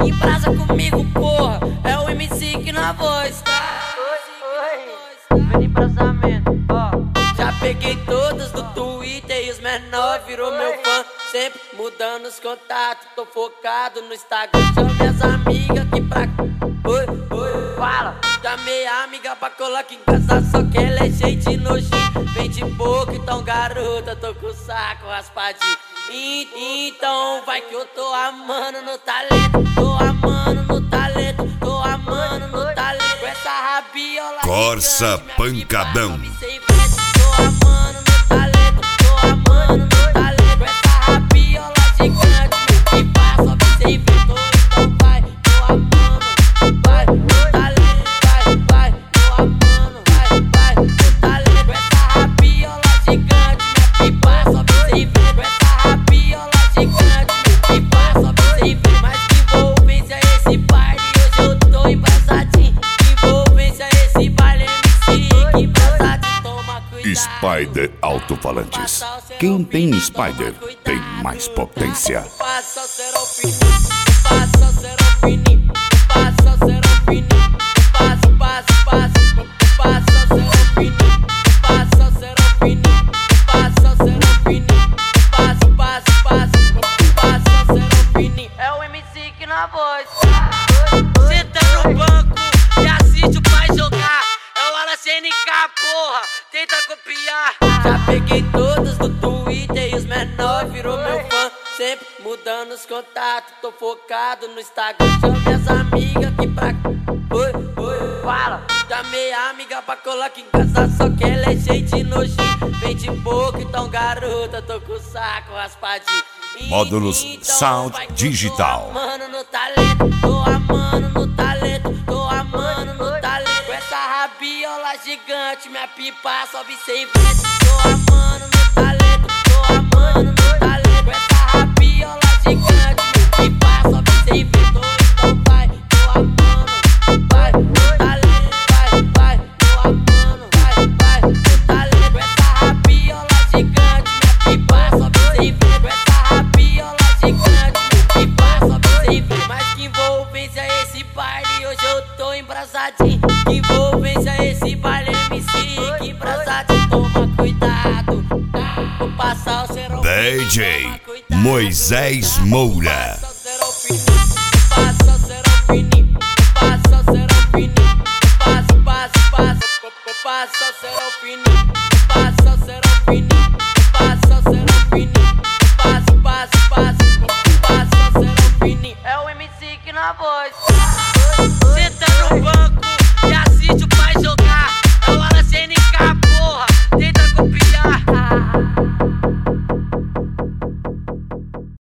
Embrasa comigo, porra, é o MC que na voz. Vem embrasamento, ó. Já peguei todas do Twitter e os menor virou meu fã. Sempre mudando os contatos, tô focado no Instagram. Chamo minhas amigas aqui pra... Oi, fala. Chamei a amiga pra colocar em casa, só que ela é gente nojinha. Vem de pouco, então garota, tô com o saco raspadinho. Então vai que eu tô amando no talento. Tô amando no talento, tô amando no talento. Com essa rabiola Corsa gigante, Pancadão. tô amando no talento, tô amando no talento. Com essa rabiola gigante, que passa sem vento. Então vai, tô amando, vai, no talento, vai, tô amando, vai, no talento. Com essa rabiola gigante, que passa sem vento. Com essa rabiola gigante, que passa sem vento. Mas que envolvência esse baile, hoje eu tô embrasadinho. Que envolvência esse baile, MC, que embrasadinho. Toma cuidado. Spider Alto-Falantes. Quem tem Spider tem mais potência. Passa o serofininho, passa o serofininho, passa o serofininho, passa o serofininho, passa o serofininho, passa o serofininho, passa o serofininho. É o MC que na voz. Senta no banco e assiste o pai jogar. É o Alan CNK, porra, tenta copiar. Já peguei todas do Twitter e os menor virou meu fã. Sempre mudando os contatos, tô focado no Instagram. Chamo minhas amigas aqui pra... Oi, fala. Chamei a amiga pra colocar em casa, só que ela é gente nojinha. Vem de pouco, então garota, tô com o saco raspadinho. Módulos Então Sound vai que eu Digital. Tô amando no talento, tô amando no talento, tô amando no talento. Com essa rabiola gigante, minha pipa sobe sem vento. Tô amando no talento, tô amando no talento. Com essa rabiola gigante, minha pipa sobe sem vento. Então vai, tô amando, vai, no talento, vai, tô amando, vai, no talento. Com essa rabiola gigante, minha pipa sobe sem vento. Com essa rabiola gigante, minha pipa sobe sem vento. Mas que envolvência esse baile, hoje eu tô embrasadinho. Que envolvência esse baile, MC, que embrasadinho. Toma cuidado, vou passar o serofininho. DJ Moisés Moura. Passa o serofininho, passa o serofininho, passa o serofininho, passa o serofininho, passa o serofininho, passa o serofininho, passa o serofininho. É o MC que na voz.